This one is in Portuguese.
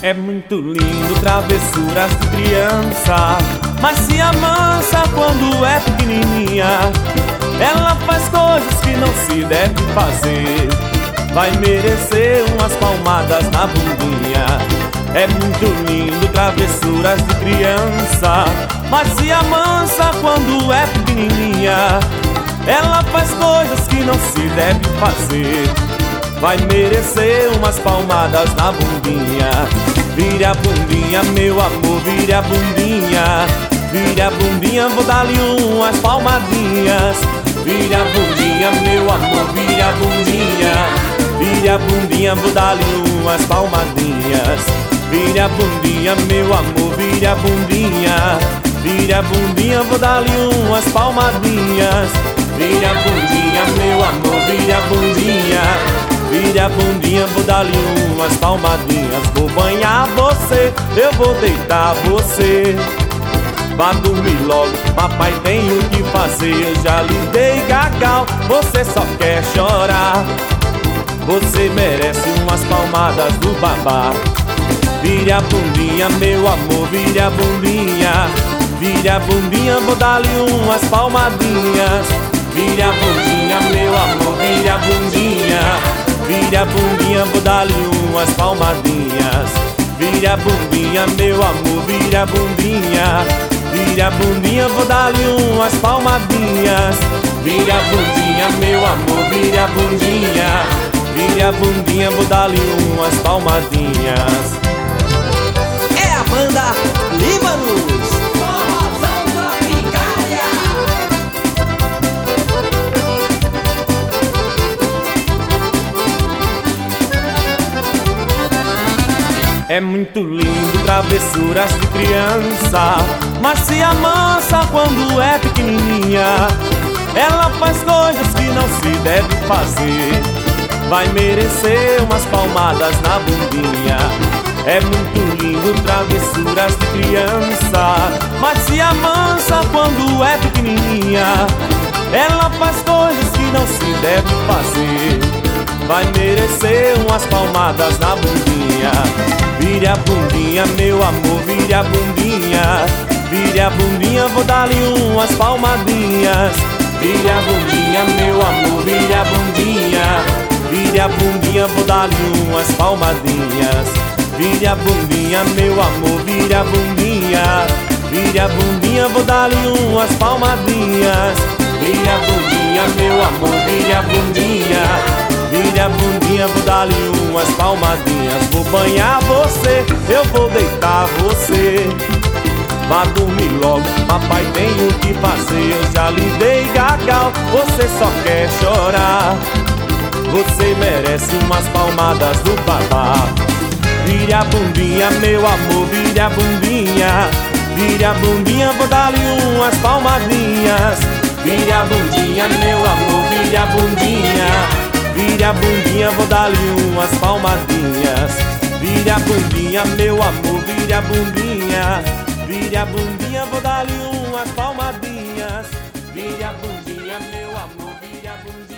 É muito lindo travessuras de criança, mas se amansa quando é pequenininha. Ela faz coisas que não se deve fazer, vai merecer umas palmadas na bundinha. É muito lindo travessuras de criança, mas se amansa quando é pequenininha. Ela faz coisas que não se deve fazer, vai merecer umas palmadas na bundinha. Vire a bundinha, meu amor, vire a bundinha. Vire a bundinha, vou dar-lhe umas palmadinhas. Vire a bundinha, meu amor, vire a bundinha. Vire a bundinha, vou dar-lhe umas palmadinhas. Vire a bundinha, meu amor, vire a bundinha. Vire a bundinha, vou dar-lhe umas palmadinhas. Vire a bundinha, meu amor, vire a bundinha. Vire a bundinha, vou dar-lhe umas palmadinhas. Vou banhar você, eu vou deitar você. Vá dormir logo, papai tem o que fazer. Eu já lhe dei gagal, você só quer chorar. Você merece umas palmadas do babá. Vire a bundinha, meu amor, vire a bundinha. Vire a bundinha, vou dar-lhe umas palmadinhas. Vire a bundinha, meu amor, vire a bundinha. Vire a bundinha, vou dar-lhe umas palmadinhas. Vire a bundinha, meu amor, vire a bundinha. Vire a bundinha, vou dar-lhe umas palmadinhas. Vire a bundinha, meu amor, vire a bundinha. Vire a bundinha, vou dar-lhe umas palmadinhas. É a banda Líbanos. É muito lindo travessuras de criança, mas se amansa quando é pequenininha. Ela faz coisas que não se deve fazer, vai merecer umas palmadas na bundinha. É muito lindo travessuras de criança, mas se amansa quando é pequenininha. Ela faz coisas que não se deve fazer, vai merecer umas palmadas na bundinha. Vire a bundinha, meu amor, vire a bundinha. Vire a bundinha, vou dar-lhe umas palmadinhas. Vire a bundinha, meu amor, vire a bundinha. Vire a bundinha, vou dar-lhe umas palmadinhas. Vire a bundinha, meu amor, vire a bundinha. Vire a bundinha, vou dar-lhe umas palmadinhas. Vire a bundinha, meu amor, vire a bundinha. Vire a bundinha, vou dar-lhe umas palmadinhas. Vou banhar você, eu vou deitar você. Vá dormir logo, papai tem o que fazer. Eu já lhe dei gagal, você só quer chorar. Você merece umas palmadas do babá. Vire a bundinha, meu amor, vire a bundinha. Vire a bundinha, vou dar-lhe umas palmadinhas. Vire a bundinha, meu amor, vire a bundinha. Vire a bundinha, vou dar-lhe umas palmadinhas. Vire a bundinha, meu amor, vire a bundinha. Vire a bundinha, vou dar-lhe umas palmadinhas. Vire a bundinha, meu amor, vire a bundinha.